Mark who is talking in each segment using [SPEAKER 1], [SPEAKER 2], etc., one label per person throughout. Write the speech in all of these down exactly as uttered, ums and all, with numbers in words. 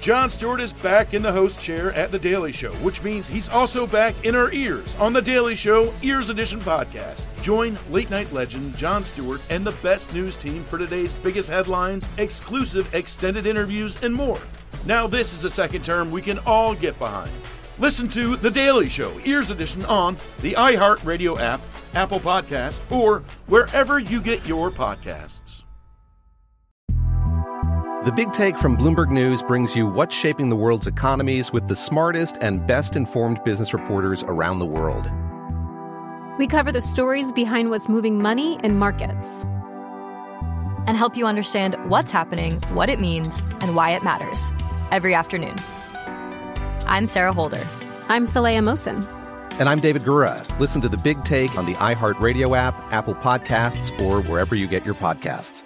[SPEAKER 1] Jon Stewart is back in the host chair at The Daily Show, which means he's also back in our ears on The Daily Show Ears Edition podcast. Join late-night legend Jon Stewart and the best news team for today's biggest headlines, exclusive extended interviews, and more. Now this is a second term we can all get behind. Listen to The Daily Show Ears Edition on the iHeartRadio app, Apple Podcasts, or wherever you get your podcasts.
[SPEAKER 2] The Big Take from Bloomberg News brings you what's shaping the world's economies with the smartest and best-informed business reporters around the world.
[SPEAKER 3] We cover the stories behind what's moving money and markets,
[SPEAKER 4] and help you understand what's happening, what it means, and why it matters every afternoon. I'm Sarah Holder.
[SPEAKER 3] I'm Saleha Mohsin.
[SPEAKER 2] And I'm David Gura. Listen to The Big Take on the iHeartRadio app, Apple Podcasts, or wherever you get your podcasts.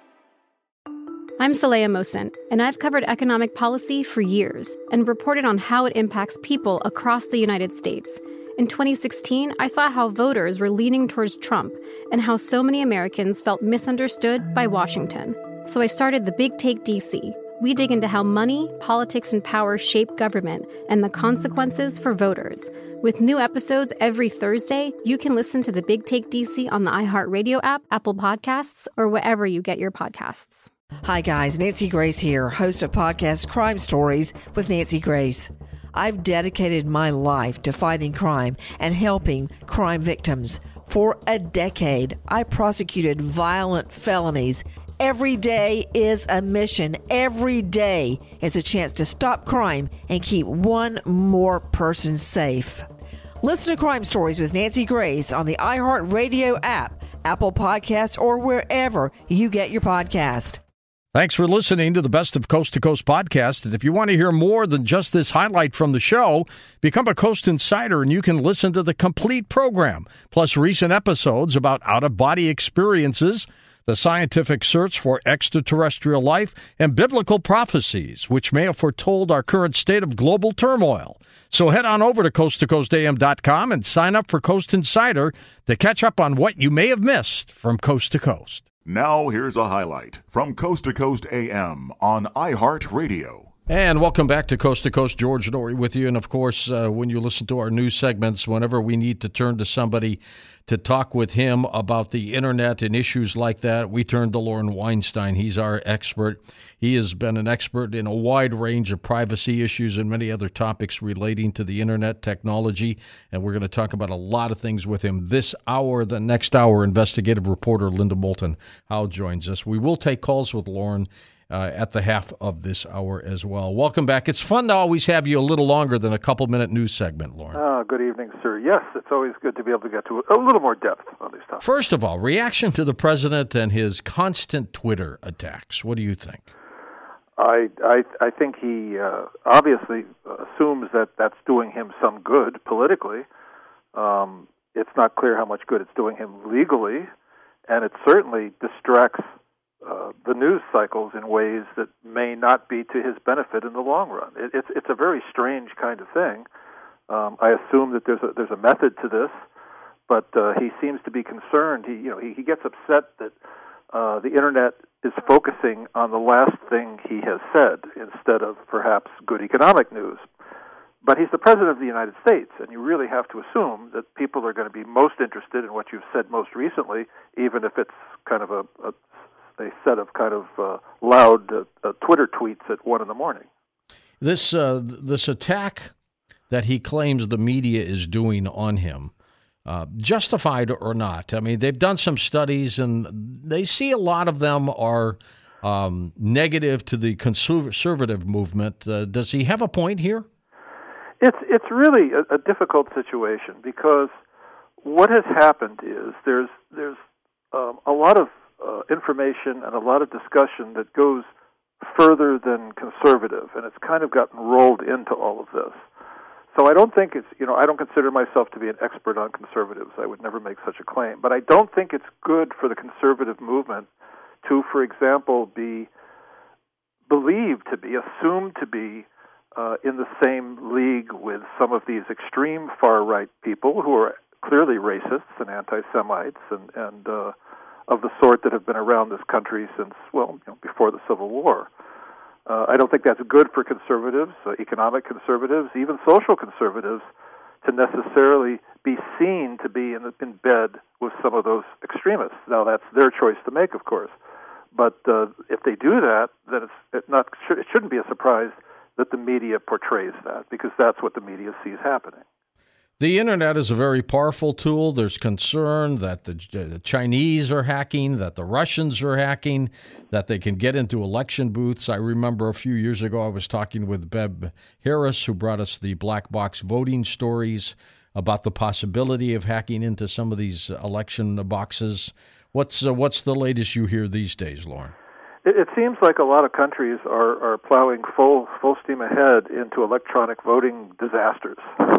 [SPEAKER 3] I'm Saleha Mohsin, and I've covered economic policy for years and reported on how it impacts people across the United States. In twenty sixteen, I saw how voters were leaning towards Trump and how so many Americans felt misunderstood by Washington. So I started The Big Take D C. We dig into how money, politics, and power shape government and the consequences for voters. With new episodes every Thursday, you can listen to The Big Take D C on the iHeartRadio app, Apple Podcasts, or wherever you get your podcasts.
[SPEAKER 5] Hi guys, Nancy Grace here, host of podcast Crime Stories with Nancy Grace. I've dedicated my life to fighting crime and helping crime victims. For a decade, I prosecuted violent felonies. Every day is a mission. Every day is a chance to stop crime and keep one more person safe. Listen to Crime Stories with Nancy Grace on the iHeartRadio app, Apple Podcasts, or wherever you get your podcast.
[SPEAKER 6] Thanks for listening to the Best of Coast to Coast podcast. And if you want to hear more than just this highlight from the show, become a Coast Insider and you can listen to the complete program, plus recent episodes about out-of-body experiences, the scientific search for extraterrestrial life, and biblical prophecies, which may have foretold our current state of global turmoil. So head on over to coast to coast a m dot com and sign up for Coast Insider to catch up on what you may have missed from Coast to Coast.
[SPEAKER 7] Now here's a highlight from Coast to Coast A M on iHeartRadio.
[SPEAKER 6] And welcome back to Coast to Coast. George Noory with you. And, of course, uh, when you listen to our news segments, whenever we need to turn to somebody to talk with him about the Internet and issues like that, we turn to Loren Weinstein. He's our expert. He has been an expert in a wide range of privacy issues and many other topics relating to the Internet technology. And we're going to talk about a lot of things with him this hour. The next hour, investigative reporter Linda Moulton Howe joins us. We will take calls with Loren Uh, at the half of this hour as well. Welcome back. It's fun to always have you a little longer than a couple-minute news segment, Loren.
[SPEAKER 8] Oh, good evening, sir. Yes, it's always good to be able to get to a little more depth on these topics.
[SPEAKER 6] First of all, reaction to the president and his constant Twitter attacks. What do you think?
[SPEAKER 8] I I, I think he uh, obviously assumes that that's doing him some good politically. Um, it's not clear how much good it's doing him legally, and it certainly distracts Uh, the news cycles in ways that may not be to his benefit in the long run. It, it's it's a very strange kind of thing. Um, I assume that there's a there's a method to this, but uh, he seems to be concerned. He you know he, he gets upset that uh, the internet is focusing on the last thing he has said instead of perhaps good economic news. But he's the president of the United States, and you really have to assume that people are going to be most interested in what you've said most recently, even if it's kind of a, a a set of kind of uh, loud uh, uh, Twitter tweets at one in the morning.
[SPEAKER 6] This uh, this attack that he claims the media is doing on him, uh, justified or not? I mean, they've done some studies, and they see a lot of them are um, negative to the conservative movement. Uh, does he have a point here?
[SPEAKER 8] It's it's really a, a difficult situation because what has happened is there's there's um, a lot of Uh, information and a lot of discussion that goes further than conservative, and it's kind of gotten rolled into all of this. So I don't think it's, you know, I don't consider myself to be an expert on conservatives. I would never make such a claim. But I don't think it's good for the conservative movement to, for example, be believed to be, assumed to be uh, in the same league with some of these extreme far-right people who are clearly racists and anti-Semites and, and uh, of the sort that have been around this country since, well, you know, before the Civil War. Uh, I don't think that's good for conservatives, uh, economic conservatives, even social conservatives, to necessarily be seen to be in, the, in bed with some of those extremists. Now, that's their choice to make, of course. But uh, if they do that, then it's it not it shouldn't be a surprise that the media portrays that, because that's what the media sees happening.
[SPEAKER 6] The internet is a very powerful tool. There's concern that the, the Chinese are hacking, that the Russians are hacking, that they can get into election booths. I remember a few years ago I was talking with Bev Harris, who brought us the black box voting stories about the possibility of hacking into some of these election boxes. What's uh, what's the latest you hear these days, Lauren?
[SPEAKER 8] It, it seems like a lot of countries are, are plowing full full steam ahead into electronic voting disasters.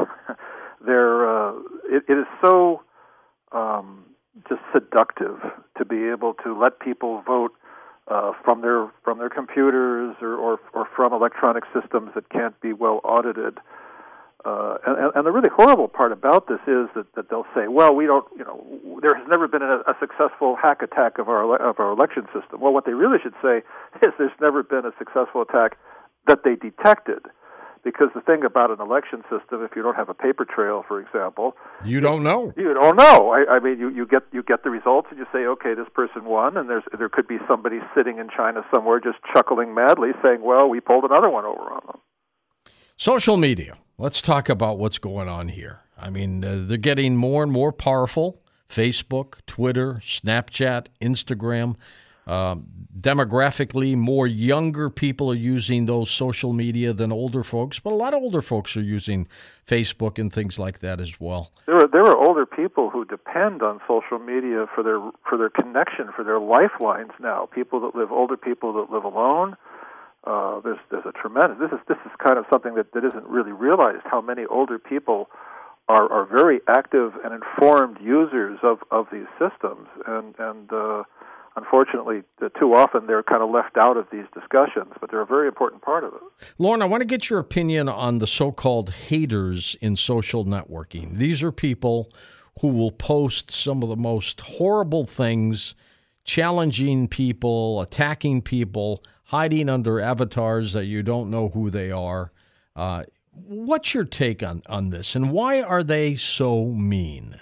[SPEAKER 8] They're, uh, it, it is so um, just seductive to be able to let people vote uh, from their from their computers or, or or from electronic systems that can't be well audited. Uh, and, and the really horrible part about this is that, that they'll say, well, we don't, you know, there has never been a, a successful hack attack of our of our election system. Well, what they really should say is there's never been a successful attack that they detected. Because the thing about an election system, if you don't have a paper trail, for example,
[SPEAKER 6] you don't know.
[SPEAKER 8] You don't know. I, I mean, you, you get you get the results, and you say, okay, this person won, and there's there could be somebody sitting in China somewhere just chuckling madly, saying, well, we pulled another one over on them.
[SPEAKER 6] Social media. Let's talk about what's going on here. I mean, uh, they're getting more and more powerful. Facebook, Twitter, Snapchat, Instagram. Um, demographically, more younger people are using those social media than older folks, but a lot of older folks are using Facebook and things like that as well.
[SPEAKER 8] There are there are older people who depend on social media for their for their connection, for their lifelines now. People that live, older people that live alone. Uh, there's there's a tremendous. This is this is kind of something that, that isn't really realized. How many older people are are very active and informed users of, of these systems, and and. Uh, Unfortunately, too often they're kind of left out of these discussions, but they're a very important part of it.
[SPEAKER 6] Lauren, I want to get your opinion on the so-called haters in social networking. These are people who will post some of the most horrible things, challenging people, attacking people, hiding under avatars that you don't know who they are. Uh, what's your take on, on this, and why are they so mean?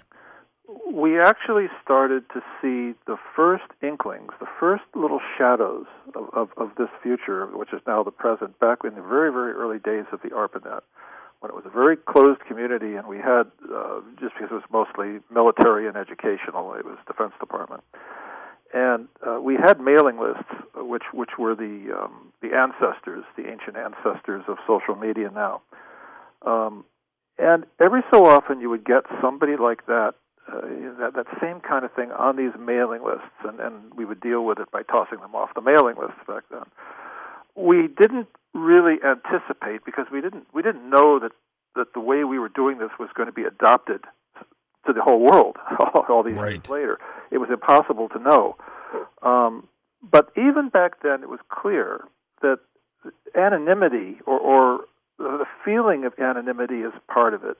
[SPEAKER 8] We actually started to see the first inklings, the first little shadows of, of, of this future, which is now the present, back in the very, very early days of the ARPANET, when it was a very closed community, and we had, uh, just because it was mostly military and educational, it was Defense Department. And uh, we had mailing lists, which which were the um, the ancestors, the ancient ancestors of social media now. Um, and every so often you would get somebody like that, Uh, that, that same kind of thing on these mailing lists, and, and we would deal with it by tossing them off the mailing lists back then. We didn't really anticipate, because we didn't we didn't know that, that the way we were doing this was going to be adopted to the whole world all these
[SPEAKER 6] right.
[SPEAKER 8] years later. It was impossible to know. Um, but even back then, it was clear that anonymity, or, or the feeling of anonymity, is part of it.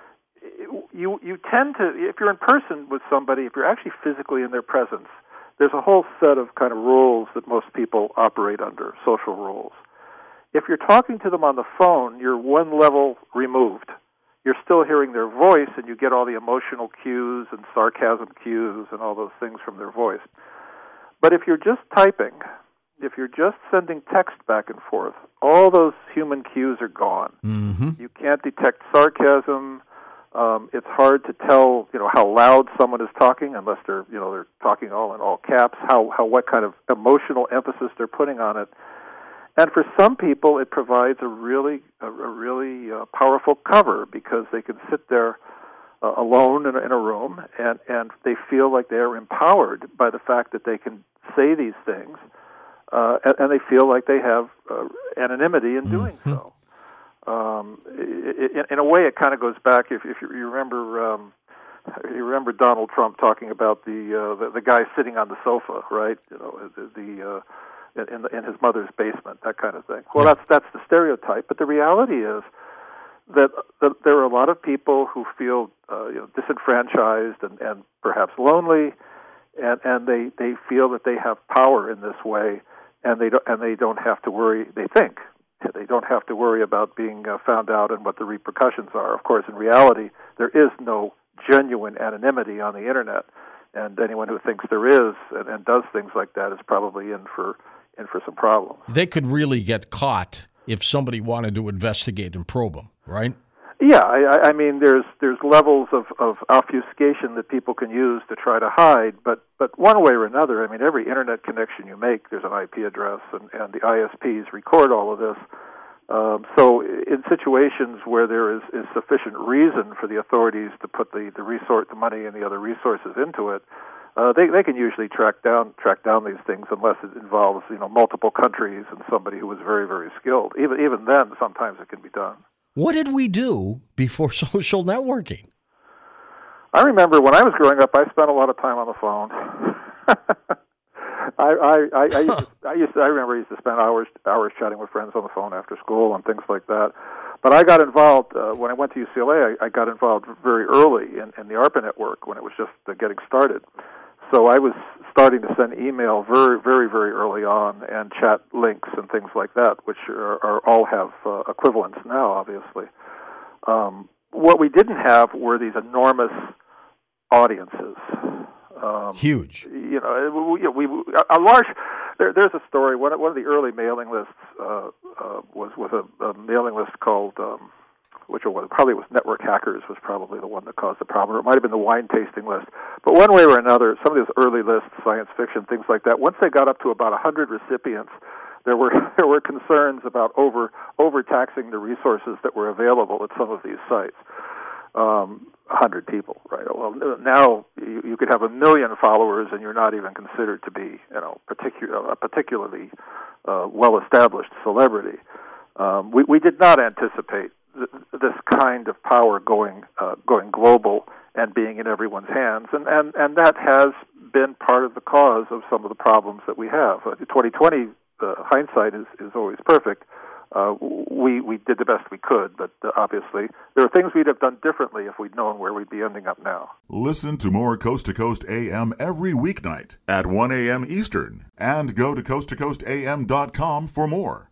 [SPEAKER 8] You you tend to, if you're in person with somebody, if you're actually physically in their presence, there's a whole set of kind of rules that most people operate under, social rules. If you're talking to them on the phone, you're one level removed. You're still hearing their voice, and you get all the emotional cues and sarcasm cues and all those things from their voice. But if you're just typing, if you're just sending text back and forth, all those human cues are gone.
[SPEAKER 6] Mm-hmm.
[SPEAKER 8] You can't detect sarcasm. Um, it's hard to tell, you know, how loud someone is talking, unless they're, you know, they're talking all in all caps. How, how, what kind of emotional emphasis they're putting on it. And for some people, it provides a really, a, a really uh, powerful cover, because they can sit there uh, alone in a, in a room, and, and they feel like they're empowered by the fact that they can say these things, uh, and, and they feel like they have uh, anonymity in doing mm-hmm. so. Um, in, in a way, it kind of goes back. If, if you remember, um, you remember Donald Trump talking about the, uh, the the guy sitting on the sofa, right? You know, the, the uh, in, the, in his mother's basement, that kind of thing. Well, yeah. that's that's the stereotype. But the reality is that, that there are a lot of people who feel uh, you know, disenfranchised and, and perhaps lonely, and and they, they feel that they have power in this way and they don't, and they don't have to worry. They think they don't have to worry about being uh, found out and what the repercussions are. Of course, in reality, there is no genuine anonymity on the internet, and anyone who thinks there is and, and does things like that is probably in for in for some problems.
[SPEAKER 6] They could really get caught if somebody wanted to investigate and probe them, right?
[SPEAKER 8] Yeah, I, I mean, there's there's levels of, of obfuscation that people can use to try to hide, but, but one way or another, I mean, every internet connection you make, there's an I P address, and, and the I S Ps record all of this. Um, so in situations where there is, is sufficient reason for the authorities to put the, the resource, the money and the other resources into it, uh, they they can usually track down track down these things unless it involves, you know, multiple countries and somebody who is very, very skilled. Even even then, sometimes it can be done. What
[SPEAKER 6] did we do before social networking?
[SPEAKER 8] I remember when I was growing up, I spent a lot of time on the phone. I, I, I, I, used to, I used to, I remember I used to spend hours hours chatting with friends on the phone after school and things like that. But I got involved uh, when I went to U C L A. I, I got involved very early in, in the ARPA network when it was just uh, getting started. So I was starting to send email very, very, very early on and chat links and things like that, which are, are all have uh, equivalents now, obviously. Um, what we didn't have were these enormous audiences. Um,
[SPEAKER 6] Huge.
[SPEAKER 8] You know, we, we a large. There, there's a story. One of, one of the early mailing lists uh, uh, was was a, a mailing list called, um, which was probably was Network Hackers was probably the one that caused the problem. Or it might have been the wine tasting list. But one way or another, some of these early lists, science fiction, things like that. Once they got up to about a hundred recipients, there were there were concerns about over overtaxing the resources that were available at some of these sites. Um, a hundred people, right? Well, now you, you could have a million followers, and you're not even considered to be, you know, particular a particularly uh, well-established celebrity. Um, we we did not anticipate th- this kind of power going uh, going global and being in everyone's hands, and, and and that has been part of the cause of some of the problems that we have. Uh, twenty twenty, uh, hindsight is is always perfect. Uh, we we did the best we could, but uh, obviously there are things we'd have done differently if we'd known where we'd be ending up now.
[SPEAKER 7] Listen to more Coast to Coast A M every weeknight at one a.m. Eastern, and go to coast to coast a m dot com for more.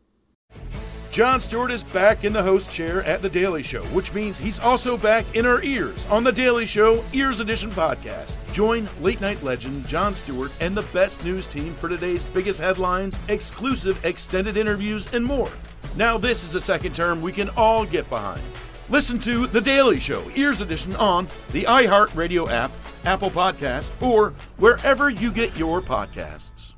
[SPEAKER 1] Jon Stewart is back in the host chair at The Daily Show, which means he's also back in our ears on The Daily Show Ears Edition podcast. Join late-night legend Jon Stewart and the best news team for today's biggest headlines, exclusive extended interviews, and more. Now this is a second term we can all get behind. Listen to The Daily Show Ears Edition on the iHeartRadio app, Apple Podcasts, or wherever you get your podcasts.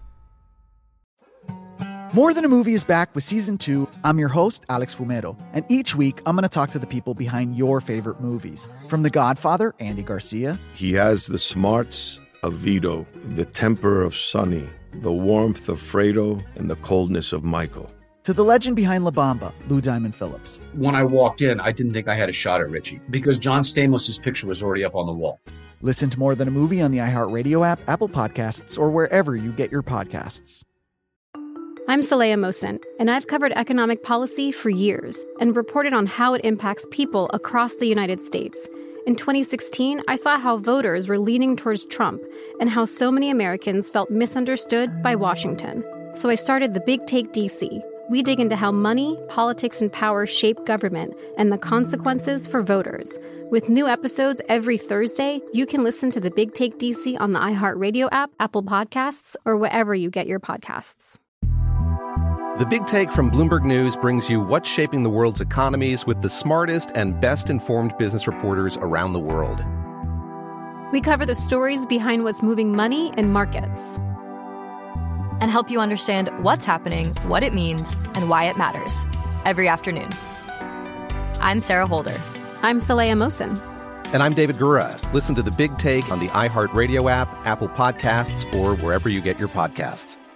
[SPEAKER 9] More Than a Movie is back with Season two. I'm your host, Alex Fumero, and each week I'm going to talk to the people behind your favorite movies. From The Godfather, Andy Garcia.
[SPEAKER 10] He has the smarts of Vito, the temper of Sonny, the warmth of Fredo, and the coldness of Michael.
[SPEAKER 9] To the legend behind La Bamba, Lou Diamond Phillips.
[SPEAKER 11] When I walked in, I didn't think I had a shot at Richie because John Stamos' picture was already up on the wall.
[SPEAKER 9] Listen to More Than a Movie on the iHeartRadio app, Apple Podcasts, or wherever you get your podcasts.
[SPEAKER 3] I'm Saleha Mohsin, and I've covered economic policy for years and reported on how it impacts people across the United States. In twenty sixteen, I saw how voters were leaning towards Trump and how so many Americans felt misunderstood by Washington. So I started The Big Take D C. We dig into how money, politics, and power shape government and the consequences for voters. With new episodes every Thursday, you can listen to The Big Take D C on the iHeartRadio app, Apple Podcasts, or wherever you get your podcasts.
[SPEAKER 2] The Big Take from Bloomberg News brings you what's shaping the world's economies with the smartest and best-informed business reporters around the world.
[SPEAKER 3] We cover the stories behind what's moving money and markets,
[SPEAKER 4] and help you understand what's happening, what it means, and why it matters every afternoon. I'm Sarah Holder.
[SPEAKER 3] I'm Saleha Mohsin.
[SPEAKER 2] And I'm David Gura. Listen to The Big Take on the iHeartRadio app, Apple Podcasts, or wherever you get your podcasts.